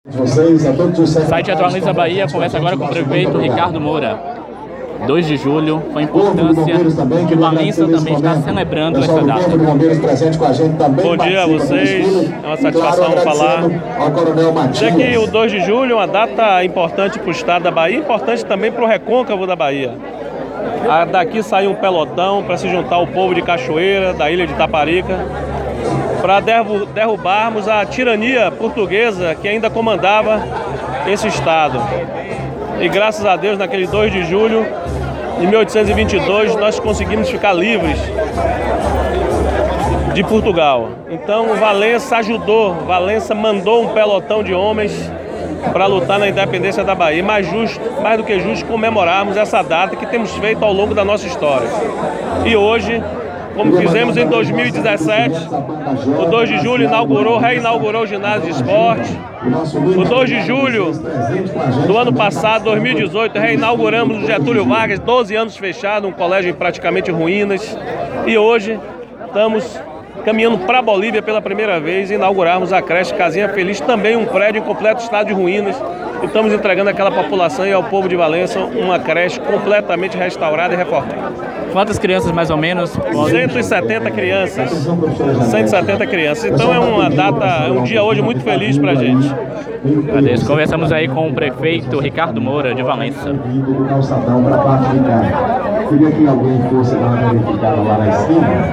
Vocês, a todos os Site Atualiza Bahia conversa agora com o prefeito Ricardo Moura. 2 de julho, com a importância de Valença também está celebrando essa data. Bom dia a vocês, é uma satisfação falar. Sei que o 2 de julho é uma data importante para o estado da Bahia, importante também para o recôncavo da Bahia. Daqui saiu um pelotão para se juntar ao povo de Cachoeira, da ilha de Itaparica, para derrubarmos a tirania portuguesa que ainda comandava esse estado. E graças a Deus, naquele 2 de julho de 1822, nós conseguimos ficar livres de Portugal. Então, Valença ajudou, Valença mandou um pelotão de homens para lutar na independência da Bahia. Mais do que justo, comemorarmos essa data que temos feito ao longo da nossa história. E hoje, como fizemos em 2017, o 2 de julho reinaugurou o ginásio de esporte. O 2 de julho do ano passado, 2018, reinauguramos o Getúlio Vargas, 12 anos fechado, um colégio em praticamente ruínas. E hoje estamos caminhando para a Bolívia pela primeira vez e inaugurarmos a creche Casinha Feliz, também um prédio em completo estado de ruínas. E estamos entregando àquela população e ao povo de Valença uma creche completamente restaurada e reformada. Quantas crianças mais ou menos? 170 crianças. 170 crianças. Então é uma data, é um dia hoje muito feliz para a gente. Adeus. Conversamos aí com o prefeito Ricardo Moura, de Valença. Queria que alguém fosse dar uma verificada lá na esquina.